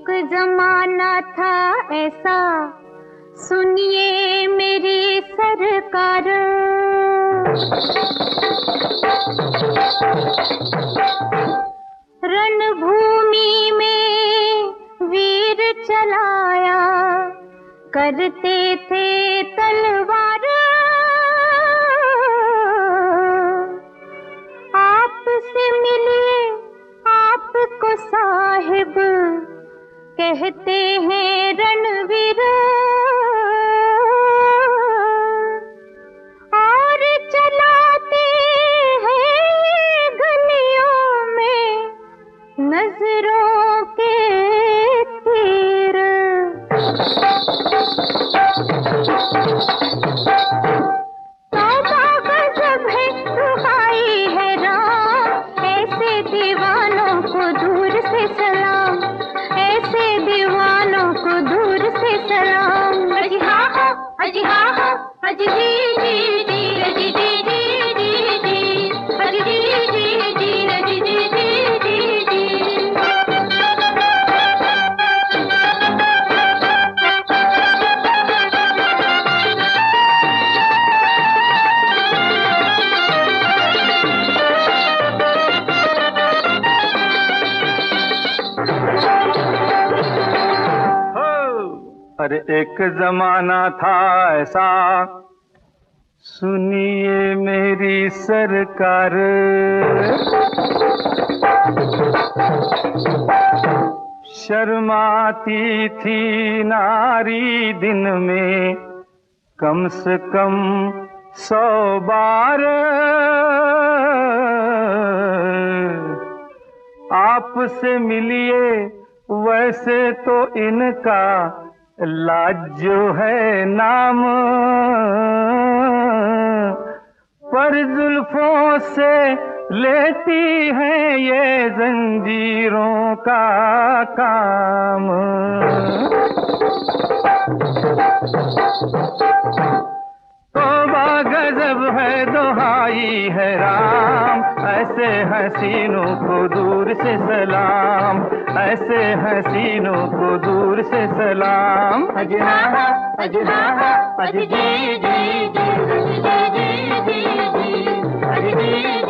एक जमाना था ऐसा, सुनिए मेरी सरकार। रणभूमि में वीर चलाया करते थे तलवार। आपसे मिलिए आपको साहिब कहते हैं रणवीर। और चलाते हैं गलियों में नजरों के तीर। तौबा गजब है दुहाई है राम, ऐसे दीवानों को दूर से सलाम, ऐसे दीवानों को दूर से सलाम। अजी हाँ हो, अजी हाँ हो, अजी जी जी जी, अजी जी जी जी जी, अजी जी जी जी, अजी जी जी जी जी। अरे एक जमाना था ऐसा, सुनिए मेरी सरकार। शर्माती थी नारी दिन में कम से कम 100 बार। आपसे मिलिए वैसे तो इनका लाज जो है नाम, पर जुल्फों से लेती है ये जंजीरों का काम। तौबा गजब है दुहाई है राम, ऐसे हसीनों को दूर से सलाम, ऐसे हसीनों को दूर से सलाम। अजी हाँ, अजी हाँ, अजी जी जी जी, अजी जी जी जी, अजी जी